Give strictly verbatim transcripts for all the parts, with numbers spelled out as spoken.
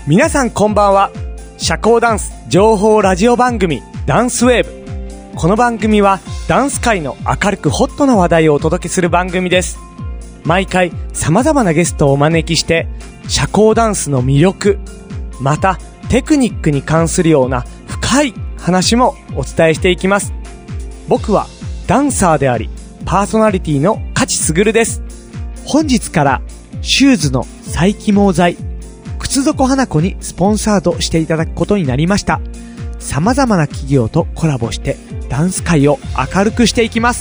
皆さんこんばんは。社交ダンス情報ラジオ番組ダンスウェーブ。この番組はダンス界の明るくホットな話題をお届けする番組です。毎回様々なゲストをお招きして社交ダンスの魅力、またテクニックに関するような深い話もお伝えしていきます。僕はダンサーでありパーソナリティの勝ちすぐるです。本日からシューズの再起毛剤靴底花子にスポンサードしていただくことになりました。様々な企業とコラボしてダンス界を明るくしていきます。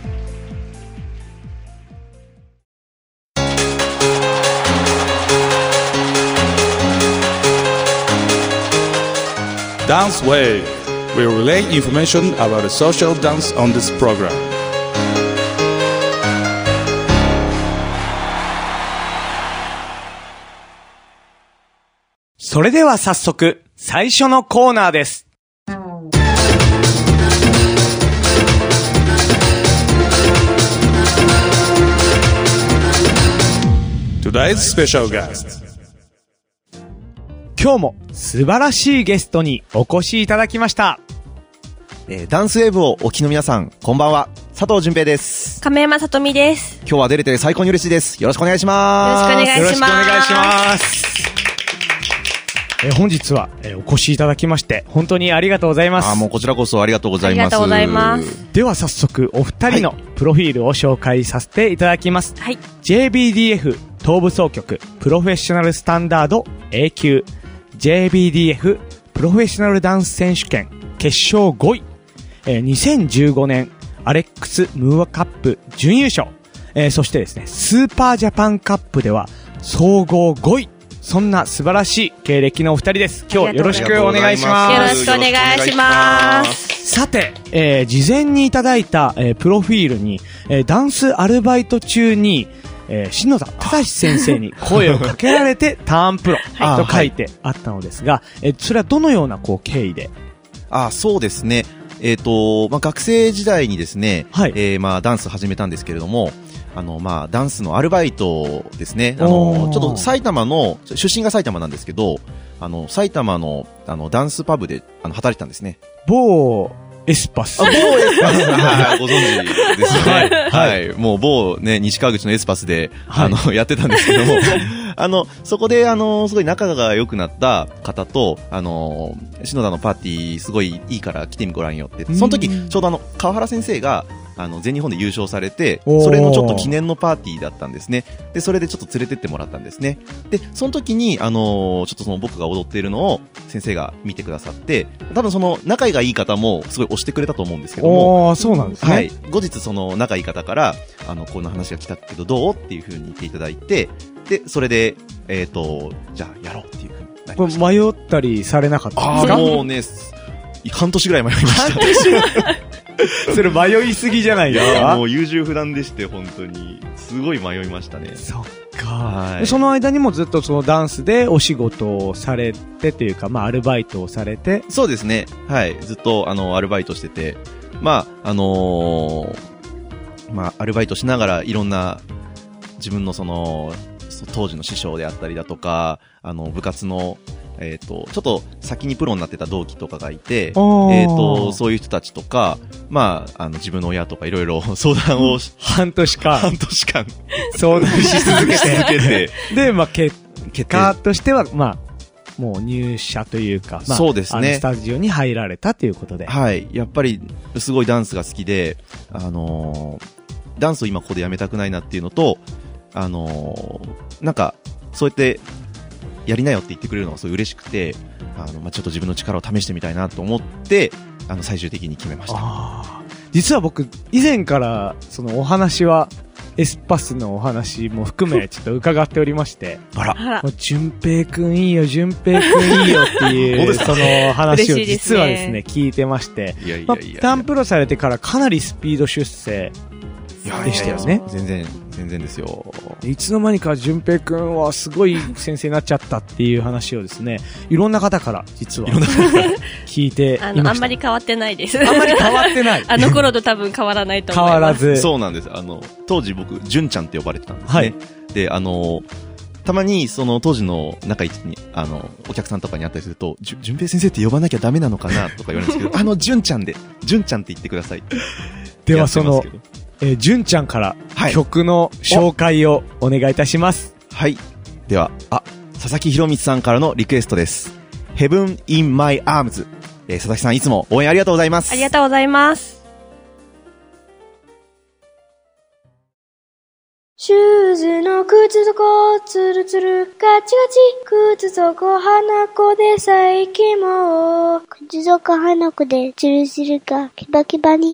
Dance Wave will relay information about the social dance on this program. それでは早速最初のコーナーです。 Today's special guest. 今日も素晴らしいゲストにお越しいただきました。 えー、ダンスウェーブをお聞きの皆さん、こんばんは。佐藤純平です。 亀山さとみです。 今日は出れて最高に嬉しいです。よろしくお願いします。 よろしくお願いします。 よろしくお願いします。えー、本日は、えー、お越しいただきまして本当にありがとうございます。 あ、もうこちらこそありがとうございます。 ありがとうございます。 では早速お二人のプロフィールを紹介させていただきます。 はい。 ジェイビーディーエフ 東部総局プロフェッショナルスタンダード A 級 ジェイビーディーエフ プロフェッショナルダンス選手権決勝ごい、えー、にせんじゅうごねんアレックスムーアカップ準優勝、えー、そしてですねスーパージャパンカップでは総合ごい。そんな素晴らしい経歴のお二人です。今日よろしくお願いします。 よろしくお願いします。 さて、えー、事前にいただいた、えー、プロフィールに、えー、ダンスアルバイト中に、えー、篠田正先生に声をかけられてターンプロと書いてあったのですが、はい、えー、それはどのようなこう経緯で？ あ、そうですね。えっと、まあ、学生時代にですね、はい、えー、まあ、ダンス始めたんですけれども、あの、まあ、ダンスのアルバイトですね。あの、ちょっと埼玉の、出身が埼玉なんですけど、あの、埼玉の、あの、ダンスパブで、あの、働いてたんですね。 某エスパス。 あ、某エスパス。はい、ご存知ですね。はい。はい。もう某ね、西川口のエスパスで、はい、あの、やってたんですけども、あの、そこで、あの、すごい仲が良くなった方と、あの、篠田のパーティー、すごいいいから来てみごらんよって。その時、ちょうどあの、川原先生が、あの、全日本で優勝されて、それのちょっと記念のパーティーだったんですね。で、それでちょっと連れてってもらったんですね。で、その時に、あのー、ちょっとその僕が踊っているのを先生が見てくださって、多分その仲がいい方もすごい推してくれたと思うんですけども。 ああ、そうなんですね。 はい。後日その仲いい方から、あの、こんな話が来たけどどうっていう風に言っていただいて、で、それで、えっと、じゃあやろうっていう風になりました。 これ迷ったりされなかったんですか？ ああ、もうね、半年ぐらい迷いました。 半年それ迷いすぎじゃないですか？ いやもう優柔不断でして本当にすごい迷いましたね。 そっか、はい、その間にもずっとそのダンスでお仕事をされてというか、まあアルバイトをされて。 そうですね、はい、ずっとあのアルバイトしてて、まああのー、まあアルバイトしながらいろんな自分のその当時の師匠であったりだとか、あの部活のえっと、ちょっと先にプロになってた同期とかがいて、えっと、そういう人たちとか、まあ、あの、自分の親とかいろいろ相談をし、 半年間。 半年間。 相談し続けて。 続けて。 で、まあ、結果としては、まあ、もう入社というか、まあ、 そうですね。 スタジオに入られたということで。 はい。やっぱり、すごいダンスが好きで、あのー、ダンスを今ここでやめたくないなっていうのと、あのー、なんか、そうやって、やりなよって言ってくれるのがすごい嬉しくて、あの、まあ、ちょっと自分の力を試してみたいなと思って、あの、最終的に決めました。 あ、実は僕、以前から、そのお話は、エスパスのお話も含め、ちょっと伺っておりまして、 あら。 もう、淳平くんいいよ、淳平くんいいよっていう、その話を実はですね、聞いてまして、 いやいやいや、まあ、ターンプロされてからかなりスピード出世でしたよね。 全然、全然ですよ。 いつの間にか淳平くんはすごい先生になっちゃったっていう話をですね、いろんな方から実は聞いていました。 あの、あんまり変わってないです。 あんまり変わってない。 あの頃と多分変わらないと思います。 変わらず。 そうなんです。あの、当時僕、淳ちゃんって呼ばれてたんですね。はい。で、あの、 たまに、その、当時の仲一に、あの、お客さんとかに会ったりすると、じゅ、じゅんぺい先生って呼ばなきゃダメなのかなとか言われるんですけど、あの、じゅんちゃんで、じゅんちゃんって言ってください。 ではそのやってますけど、 えー、じゅんちゃんからはい曲の紹介をお願いいたします。 はい。では、あ、佐々木博光さんからのリクエストです。Heaven in My Arms。えー、佐々木さんいつも応援ありがとうございます。 ありがとうございます。 シューズの靴底つるつるガチガチ靴底花子で最近も靴底花子でつるつるがキバキバに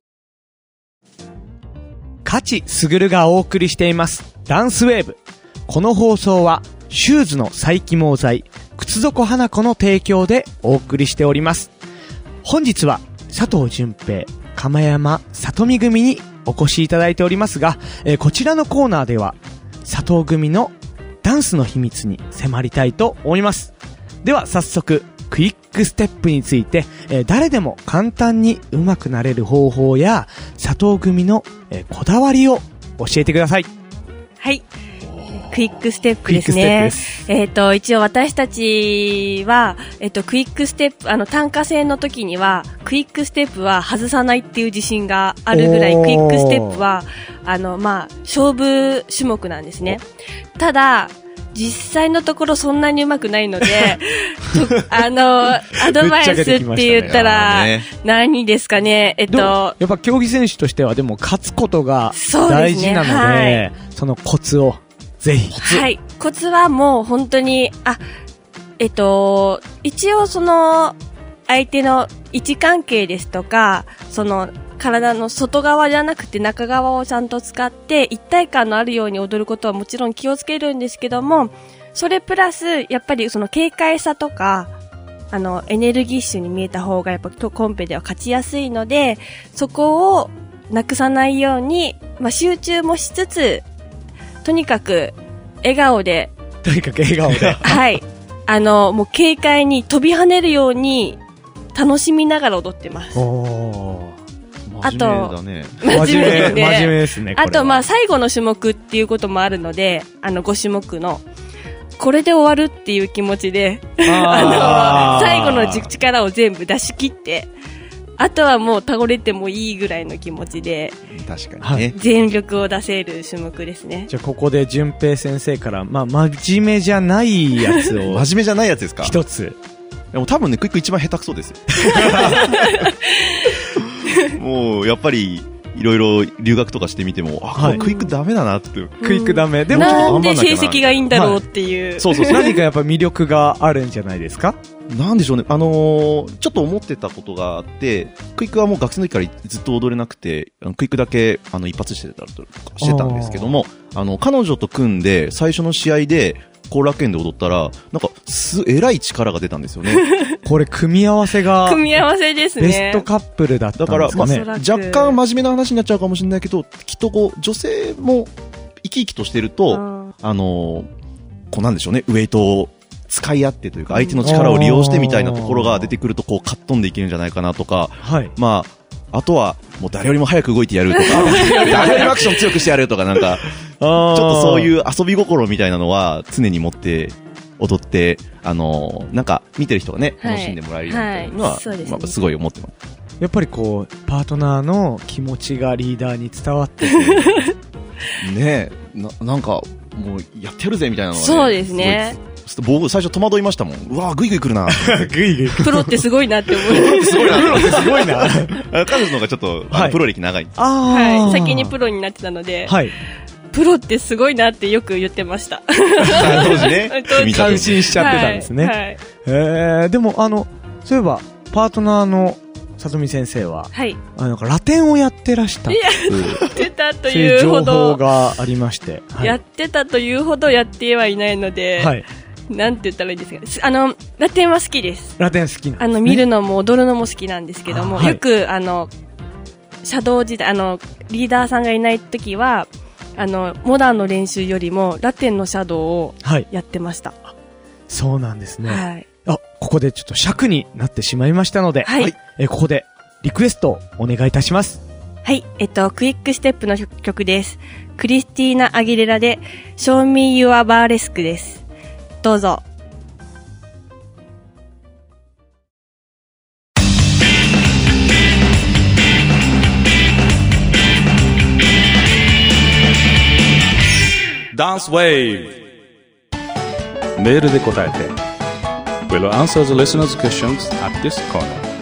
カチスグルがお送りしていますダンスウェーブ。この放送はシューズの再起毛剤靴底花子の提供でお送りしております。本日は佐藤純平、釜山里美組にお越しいただいておりますが、えー、こちらのコーナーでは佐藤組のダンスの秘密に迫りたいと思います。では早速クイックステップについて、えー、誰でも簡単に上手くなれる方法や佐藤組の、えー、こだわりを教えてください。 はい。クイックステップですね。すえっ、ー、と、一応私たちは、えっ、ー、と、クイックステップ、あの、単価戦の時には、クイックステップは外さないっていう自信があるぐらい、クイックステップは、あの、まあ、勝負種目なんですね。ただ、実際のところそんなに上手くないので、あの、アドバイスって言ったら、何ですかね、えっと。 やっぱ競技選手としてはでも勝つことが大事なので、そ, で、ねはい、そのコツを。ぜひ。 はい。コツはもう本当に、あ、えっと、一応その、相手の位置関係ですとか、その、体の外側じゃなくて中側をちゃんと使って、一体感のあるように踊ることはもちろん気をつけるんですけども、それプラス、やっぱりその軽快さとか、あの、エネルギッシュに見えた方がやっぱコンペでは勝ちやすいので、そこをなくさないように、まあ、集中もしつつ、とにかく、笑顔で。 とにかく笑顔で。 はい。あの、もう軽快に飛び跳ねるように、楽しみながら踊ってます。 おー。 あと、 真面目だね。 真面目、真面目ですね。 あと、まあ、最後の種目っていうこともあるので、あの、ご種目の、これで終わるっていう気持ちで、あ, あの、最後の力を全部出し切って、あとはもう倒れてもいいぐらいの気持ちで、 確かにね。 全力を出せる種目ですね。 じゃあここで純平先生から、まあ、真面目じゃないやつを。 真面目じゃないやつですか？ 一つ。 でも多分ね、クイック一番下手くそですよ。もう、やっぱり、いろいろ留学とかしてみても、あ、はい、クイックダメだなって。 クイックダメ。 でもなんで成績がいいんだろうっていう。はい、 そうそうそう。何かやっぱ魅力があるんじゃないですか？ なんでしょうね。あのー、ちょっと思ってたことがあって、クイックはもう学生の時からずっと踊れなくて、クイックだけ、あの、一発してたりとかしてたんですけども、あの、彼女と組んで、最初の試合で、後楽園で踊ったら、なんか、す、えらい力が出たんですよね。 これ、組み合わせが。 組み合わせですね。 ベストカップルだったんですかね。 だから、まあ、若干真面目な話になっちゃうかもしれないけど、きっとこう、女性も生き生きとしてると、あの、こうなんでしょうね、ウェイトを使い合ってというか、相手の力を利用してみたいなところが出てくると、こう、かっ飛んでいけるんじゃないかなとか、 はい。 まあ、あとは、もう誰よりも早く動いてやるとか、誰よりもアクション強くしてやるとか、なんか、ちょっとそういう遊び心みたいなのは常に持って踊って、あのー、なんか見てる人がね、楽しんでもらえるようなのは、はいはい、まあ、すごい思ってます。 やっぱりこう、パートナーの気持ちがリーダーに伝わっててねえ、な、なんか、もうやってやるぜみたいなのがね。 そうですね。 僕最初戸惑いましたもん。うわー、グイグイ来るな。 グイグイ。 プロってすごいなって思う。 プロってすごいな。 プロってすごいな。 彼女の方がちょっと、はい、プロ歴長いんです。 はい。先にプロになってたので。 はい。 プロってすごいなってよく言ってました。 当時ね。 感心しちゃってたんですね。はい。はい、えー、でもあの、そういえば、パートナーの里見先生は、 はい。 あの、なんかラテンをやってらした。 やってたというほど。 情報がありまして。 はい、やってたというほどやってはいないので。はい。なんて言ったらいいんですか。あの、ラテンは好きです。 ラテン好きなんですね。 あの、見るのも踊るのも好きなんですけども、はい、よく、あの、シャドウ時代、あの、リーダーさんがいないときは、あの、モダンの練習よりも、ラテンのシャドウをやってました。 はい、そうなんですね。 はい。 あ、ここでちょっと尺になってしまいましたので、 はい。 え、ここでリクエストをお願いいたします。 はい。えっと、クイックステップの曲です。クリスティーナ・アギレラで、Show Me Your Burlesque です。 どうぞ。 ダンスウェーブ。メールで答えて。We'll answer the listeners' questions at this corner.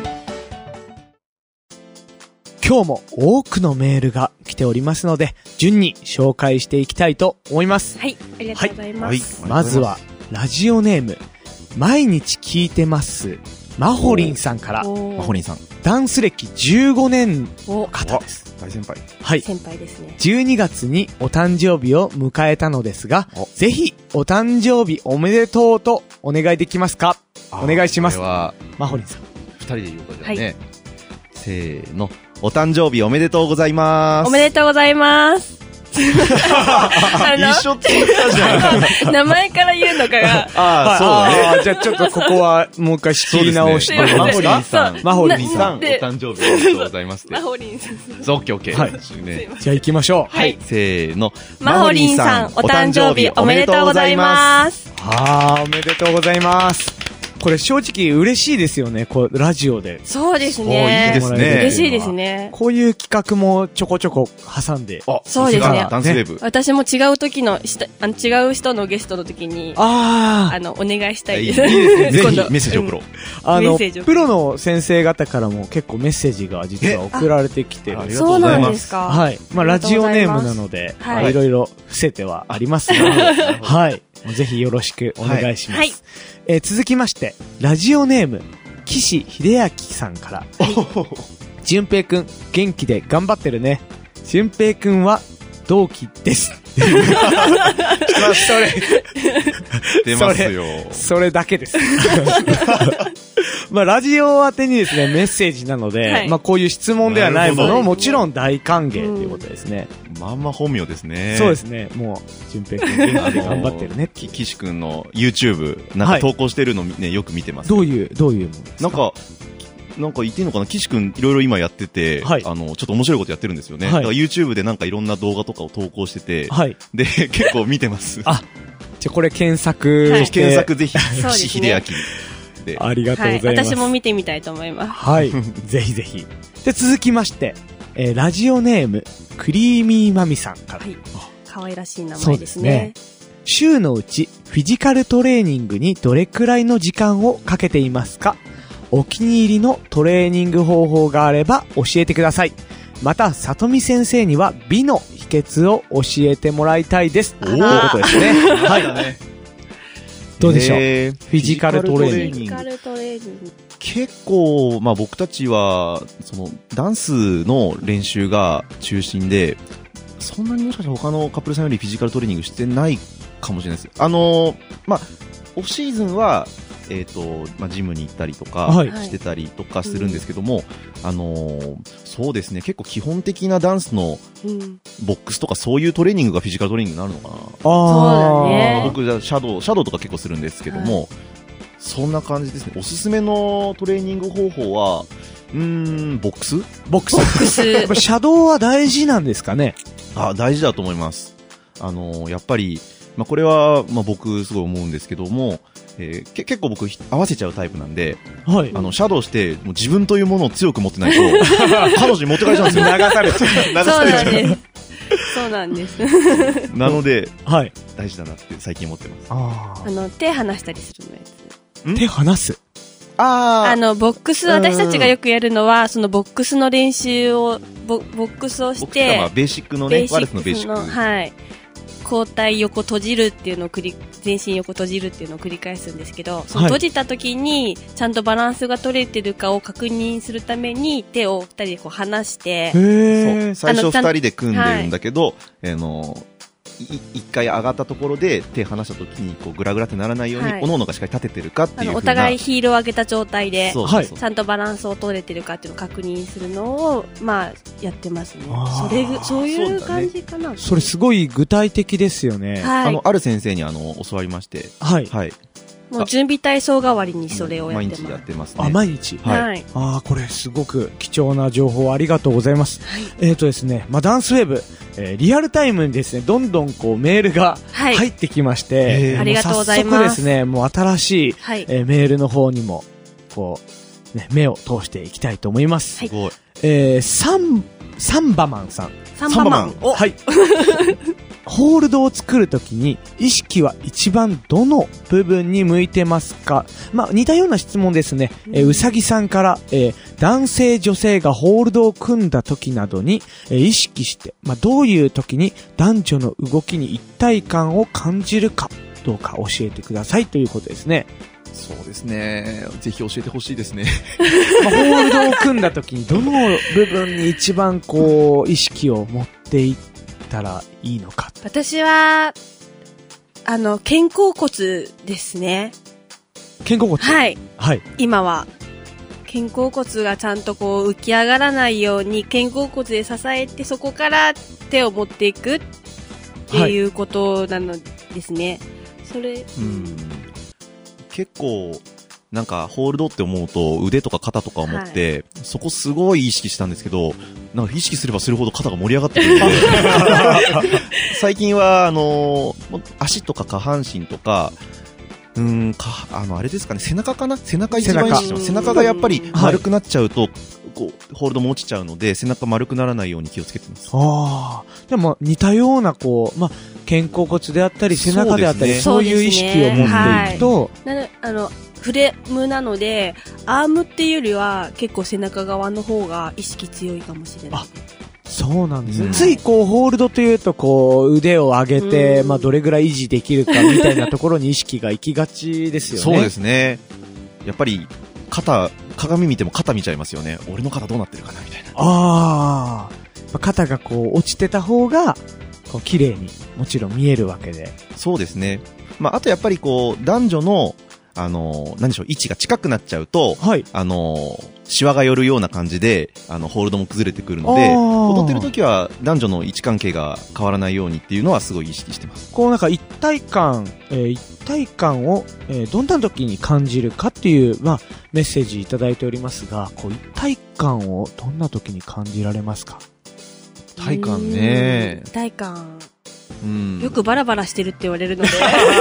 今日も多くのメールが来ておりますので、順に紹介していきたいと思います。 はい、ありがとうございます。 はい、 まずは、ラジオネーム、毎日聞いてます、マホリンさんから、 マホリンさん。 ダンス歴じゅうごねんの方です。 大先輩。 はい。 先輩ですね。 じゅうにがつにお誕生日を迎えたのですが、ぜひお誕生日おめでとうとお願いできますか？お願いします。 これは、 マホリンさん。 二人で言うことですね。はい、せーの。お誕生日おめでとうございます。 おめでとうございます。 あの一緒って言ったじゃん。 名前から言うのかが。 ああ、そうね。じゃあちょっとここはもう一回仕切り直して。 マホリンさん。 マホリンさん。 お誕生日おめでとうございますって。 マホリンさん。 オッケーオッケー。 はい。じゃあ行きましょう。 はい。 せーの。 マホリンさん、お誕生日おめでとうございます。 ああ、おめでとうございます。これ正直嬉しいですよね、こう、ラジオで。 そうですね。 いいですね。 嬉しいですね。 こういう企画もちょこちょこ挟んで。 あ、 そうですね。 ダンスウェーブ。 私も違う時の、あの違う人のゲストの時に、 ああ、 あの、お願いしたいです。 いいですね。ぜひメッセージ送ろう。 あの、プロの先生方からも結構メッセージが実は送られてきてる。 そうなんですか。 はい。まあ、ラジオネームなので、いろいろ伏せてはありますが、はい。ぜひよろしくお願いします。はい。えー、続きまして、ラジオネーム、岸秀明さんから。淳平くん、元気で頑張ってるね。淳平くんは、同期です。まあ、それ。 出ますよ。 それ、それだけです。まあ、ラジオ宛てにですね、メッセージなので、はい、まあ、こういう質問ではないものをもちろん大歓迎ということですね。 まんま本名ですね。 そうですね。もう、淳平くん元気で頑張ってるね。 岸くんの YouTube、なんか投稿してるのね、よく見てます。 どういう、どういうものですか？ なんか、なんか言っていいのかな、岸くんいろいろ今やってて、はい、あの、ちょっと面白いことやってるんですよね。はい、だから YouTube でなんかいろんな動画とかを投稿してて、はい、で、結構見てます。 あ、じゃあこれ検索して。 検索ぜひ、岸秀明で。 ありがとうございます。はい、 私も見てみたいと思います。 はい。ぜひぜひ。で、続きまして、えー、ラジオネーム、クリーミーマミさんから。はい。 可愛らしい名前ですね。 週のうち、フィジカルトレーニングにどれくらいの時間をかけていますか？お気に入りのトレーニング方法があれば教えてください。また、里見先生には美の秘訣を教えてもらいたいです。ということですね。はい。どうでしょう、えー、フィジカルトレーニング。 フィジカルトレーニング。 結構、まあ僕たちは、その、ダンスの練習が中心で、そんなにもしかしたら他のカップルさんよりフィジカルトレーニングしてないかもしれないです。あのー、まあ、オフシーズンは、えっと、まあ、ジムに行ったりとかしてたりとかするんですけども、はい、あのー、そうですね、結構基本的なダンスのボックスとかそういうトレーニングがフィジカルトレーニングになるのかな。あそうだね。 僕じゃシャドウ、シャドウとか結構するんですけども、はい、そんな感じですね。おすすめのトレーニング方法は、うーん、ボックスボックス。ボックス。やっぱシャドウは大事なんですかね？ あ、大事だと思います。あのー、やっぱり、まあ、これは、まあ、僕すごい思うんですけども、えー、け結構僕合わせちゃうタイプなんで、はい、あのシャドウしてもう自分というものを強く持ってないと彼女に持ってかれちゃうんですよ。流されちゃう。流されちゃう。 そうなんです。そうなんです。 なので、 はい、 大事だなって最近思ってます。 ああの手離したりするのやつ。手離す。 ああのボックス、私たちがよくやるのはそのボックスの練習を ボ, ボックスをして、 まあ、ベーシックのね、ワルツのベーシック、 はい。交代横閉じるっていうのを繰り全身横閉じるっていうのを繰り返すんですけど、その閉じた時にちゃんとバランスが取れてるかを確認するために手を二人でこう離して、 そう最初二人で組んでるんだけど、はい、あの一回上がったところで手離した時にこうグラグラってならないように、はい、各々がしっかり立ててるかっていう風な、 お互いヒールを上げた状態でそうそうそう、 ちゃんとバランスを取れてるかっていうのを確認するのをまあやってますね。それそういう感じかな。 そ,、 ね、それすごい具体的ですよね。 はい、 あのある先生にあの教わりまして、 はい、 はい、 もう準備体操代わりにそれをやってます。 毎日やってますね。 あ、毎日。 はいはい。 ああ、これすごく貴重な情報ありがとうございます。えっとですね、まあ、ダンスウェーブ、えーリアルタイムにですね、どんどんこうメールがはい入ってきまして、 へーもありがとうございます早速ですね、もう新しい、 はい。 えーメールの方にも、こう、ね、目を通していきたいと思います。 はいすごい。 えー、サン、サンバマンさん。 サンバマン。おはい。ホールドを作るときに意識は一番どの部分に向いてますか？まあ、似たような質問ですね。えーうさぎさんから、えー男性女性がホールドを組んだ時などに、えー意識して、まあ、どういう時に男女の動きに一体感を感じるかどうか教えてくださいということですね。 そうですね。ぜひ教えてほしいですね。 まあ、ホールドを組んだ時にどの部分に一番こう意識を持っていったらいいのか。 私は、あの、肩甲骨ですね。 肩甲骨。 はい。 はい。 今は。肩甲骨がちゃんとこう浮き上がらないように肩甲骨で支えてそこから手を持っていくっていうことなのですね。それ、 うん。結構、なんか、ホールドって思うと、腕とか肩とか思って、そこすごい意識したんですけど、なんか意識すればするほど肩が盛り上がってくるんで、最近は、あのー足とか下半身とか、うーん、か、あの、あれですかね、背中かな背中一番意識してます。背背中中がやっぱり丸くなっちゃうと、こう、ホールドも落ちちゃうので、背中丸くならないように気をつけてます。 ああ。でも似たようなこう、まあ、肩甲骨であったり背中であったり、 そうですねそういう意識を持っていくと、 なのあの、フレームなので、アームっていうよりは結構背中側の方が意識強いかもしれない。 あそうなんですね。 うんついこう、ホールドというとこう、腕を上げて、 うんまあ、どれぐらい維持できるかみたいなところに意識が行きがちですよね。 そうですね。やっぱり、肩、鏡見ても肩見ちゃいますよね。俺の肩どうなってるかなみたいな。 ああ。肩がこう、落ちてた方が、こう、綺麗に、もちろん見えるわけで。 そうですね。まあ、あとやっぱりこう、男女の、あの、何でしょう、位置が近くなっちゃうと、 はい。 あの、シワが寄るような感じで、あの、ホールドも崩れてくるので、 あー踊ってる時は男女の位置関係が変わらないようにっていうのはすごい意識してます。 こうなんか一体感、えー一体感を、えーどんな時に感じるかっていう、まあ、メッセージいただいておりますが、こう一体感をどんな時に感じられますか？ 体感ねうん。体感。 うん。 よくバラバラしてるって言われるので。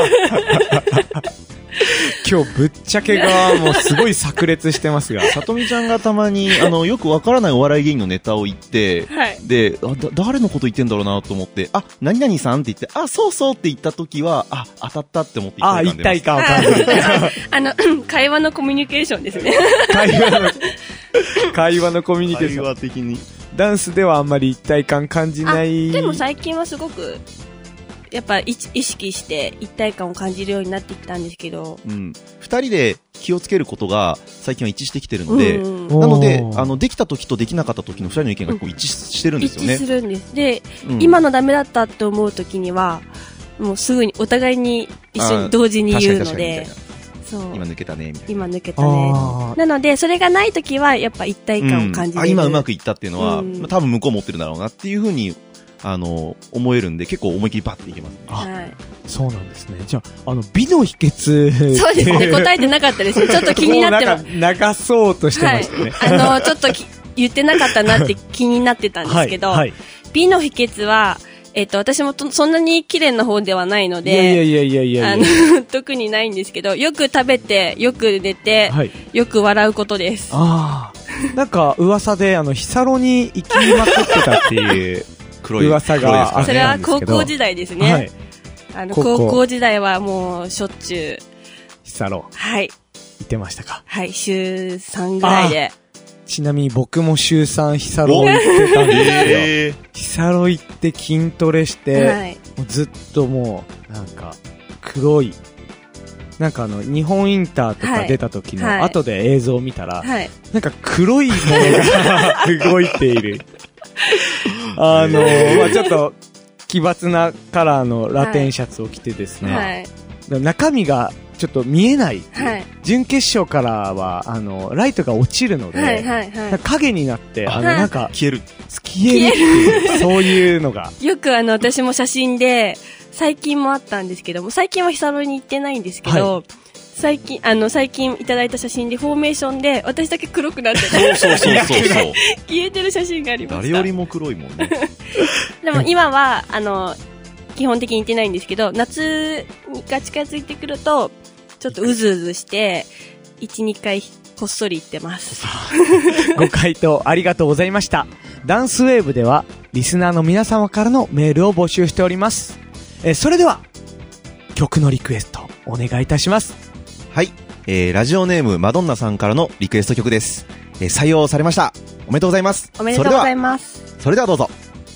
今日ぶっちゃけがもうすごい炸裂してますが。 さとみちゃんがたまに、あの、よくわからないお笑い芸人のネタを言って、 はい。 で、あ、だ、誰のこと言ってんだろうなと思って、あ、何々さんって言って、あ、そうそうって言った時は、あ、当たったって思ってああ、一体感を感じる。 あの、会話のコミュニケーションですね。 会話の、会話のコミュニケーシ会ョン。 話的に。 ダンスではあんまり一体感感じない。 でも最近はすごく、やっぱ意意識して一体感を感じるようになってきたんですけど。 うん。二人で気をつけることが最近は一致してきてるので、 うんおなので、 おーあの、できた時とできなかった時の二人の意見がこう一致してるんですよね。 一致するんです。で、 うん今のダメだったって思う時には、もうすぐにお互いに一緒に同時に言うので、そう。 今抜けたね、みたいな。 今抜けたねあ。ーなので、それがない時は、やっぱ一体感を感じうん、あれる。 今うまくいったっていうのは、 うんまあ多分向こう持ってるんだろうなっていうふうに、あの、思えるんで、結構思い切りバッていけますね。 あはい。 そうなんですね。じゃあ、あの、美の秘訣。 そうですね。答えてなかったですね。ちょっと気になってます。 もうなんか流そうとしてましたね。 はい。あの、ちょっとき言ってなかったなって気になってたんですけど、 はいはい美の秘訣は、えっと、私もとそんなに綺麗な方ではないのいやいやで、 いやいやいやあいや。 の、特にないんですけど、よく食べて、よく寝て、 はい。 よく笑うことです。 ああ。なんか、噂で、あの、ヒサロに行きまくってたっていう。 黒い。 噂が黒いですかねそれは高なんですけど校時代ですね。 はい。 あの、 高校高校時代はもう、しょっちゅう、 ヒサロ、 はい、 行ってましたか？ はい、週さんぐらいで。 ちなみに僕も週さんヒサロ行ってたんですよ。 えヒサロ行って筋トレして、 はい。 もうずっともう、なんか、黒い、なんかあの、日本インターとか出た時のはい後で映像を見たら、 はい。 なんか黒いものが動いている。あの、まあちょっと、奇抜なカラーのラテンシャツを着てですね、 はい。 中身がちょっと見えない。 はい。 準決勝からは、あの、ライトが落ちるので、 はい。はい。 なんかは影になって、あの、 はいなんか、 消える。 消えるっていう、そういうのが。 い。よくあの、私も写真で、最近もあったんですけども、最近はヒサロに行ってないんですけど、 最近、あの、最近いただいた写真でフォーメーションで、私だけ黒くなってて、 そうそうそうそう。 消えてる写真がありました。 誰よりも黒いもんね。 でも今は、あの、基本的に行ってないんですけど、夏が近づいてくると、ちょっとうずうずして、いち、にかいこっそり行ってます。 ご回答ありがとうございました。ダンスウェーブでは、リスナーの皆様からのメールを募集しております。えー、それでは、曲のリクエスト、お願いいたします。 はい。えー、ラジオネームマドンナさんからのリクエスト曲です。えー、採用されました。おめでとうございます。 おめでとうございます。 それでは、それではどうぞ。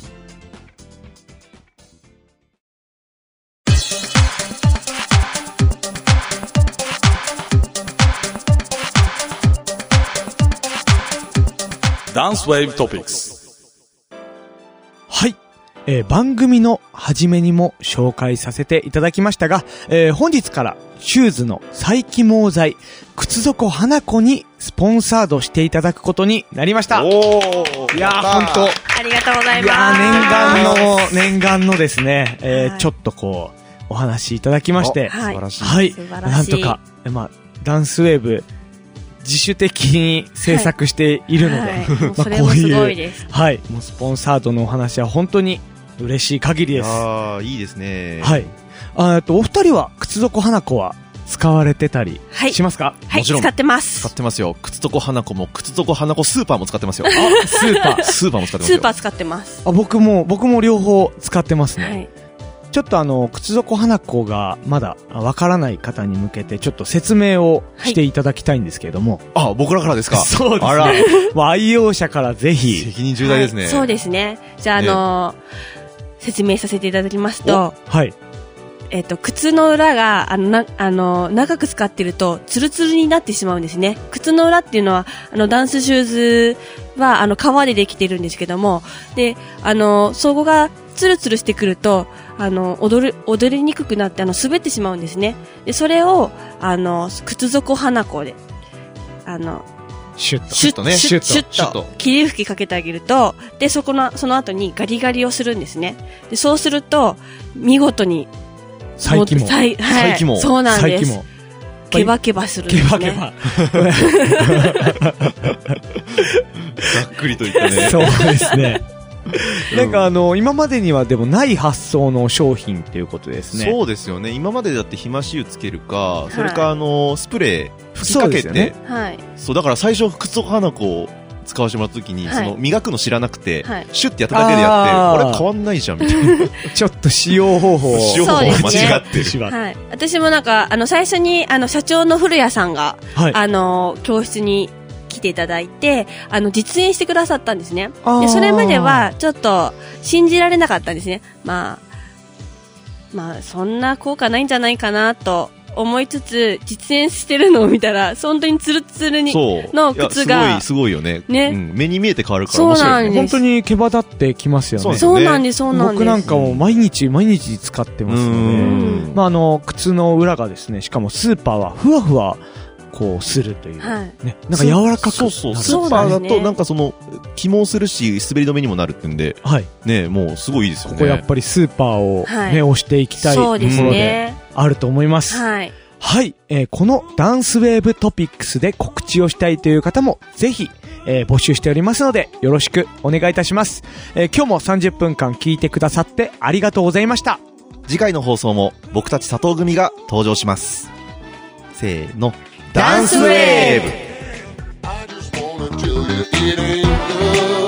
ダンスウェーブトピックス。 はい。えー、番組の初めにも紹介させていただきましたが、えー、本日からシューズの再起毛剤、靴底花子にスポンサードしていただくことになりました。 おー。 いやー、ほんと。 ありがとうございます。 いやー、念願の、念願のですね、えーはい、ちょっとこう、お話いただきまして。 はい。 素晴らしい。 はい。 素晴らしい。 なんとか、まあ、ダンスウェーブ、自主的に制作しているので、はいはい、 まあ、それもすごいです。 はい。もうスポンサードのお話は本当に嬉しい限りです。 ああ、いいですね。 はい。あと、お二人は、靴底花子は使われてたりしますか？ はい、 もちろん。 使ってます。 使ってますよ。靴底花子も、靴底花子スーパーも使ってますよ。 あ、スーパー。 スーパーも使ってますよ。 スーパー使ってます。 あ、僕も、僕も両方使ってますね。はい。ちょっとあの、靴底花子がまだわからない方に向けて、ちょっと説明をしていただきたいんですけれども。 はい、あ、僕らからですか？ そうですね。あら。もう愛用者からぜひ。 責任重大ですね。 はい、そうですね。じゃあ、あのーね、説明させていただきますと、 はい。 えっと、靴の裏が、あの、な、あの、長く使ってると、ツルツルになってしまうんですね。靴の裏っていうのは、あの、ダンスシューズは、あの、革でできてるんですけども、で、あの、そこがツルツルしてくると、あの、踊る、踊りにくくなって、あの、滑ってしまうんですね。で、それを、あの、靴底花子で、あの、 シュッと。 シュッとね。シュッと。シュッと。霧吹きかけてあげると、で、そこの、その後にガリガリをするんですね。で、そうすると、見事に、 再起毛。 はい。再起毛。そうなんです。再起毛。ケバケバするんですね。 ケバケバ。ざっくりと言ってね。 そうですね。なんかあの、今までにはでもない発想の商品っていうことですね。 そうですよね。今までだってひまし油つけるか、それかあの、スプレー吹きかけて、 はい。 そう、だから最初、靴底花子を使わせてもらった時に、その、磨くの知らなくて、シュッてやっただけでやって、あれ変わんないじゃん、みたいな。 ちょっと使用方法を。 使用方法を間違ってる。 はい。私もなんか、あの、最初に、あの、社長の古谷さんが、あの、教室に、来ていただいて、あの、実演してくださったんですね。で、それまでは、ちょっと、信じられなかったんですね。まあ、まあ、そんな効果ないんじゃないかな、と思いつつ、実演してるのを見たら、本当にツルツルに、の靴が。 すごい、すごいよね。 ね、 うん。目に見えて変わるから面白い。そうなんです。 本当に毛羽立ってきますよね。 そうなんです、そうなんです。 僕なんかも毎日、毎日使ってますので、まあ、あの、靴の裏がですね、しかもスーパーは、ふわふわ、こうするという、はい、ね、なんか柔らかく、 そうそう、スーパーだとなんかその起毛するし滑り止めにもなるってんで、はい、ね、もうすごいいいですよね。 ここやっぱりスーパーをね、はい、押していきたいところであると思います。 はい、 はい、えー、このダンスウェーブトピックスで告知をしたいという方もぜひ、えー、募集しておりますのでよろしくお願いいたします。えー、今日もさんじゅっぷんかん聞いてくださってありがとうございました。 次回の放送も僕たち佐藤組が登場します。せーの。ダンスウェーブ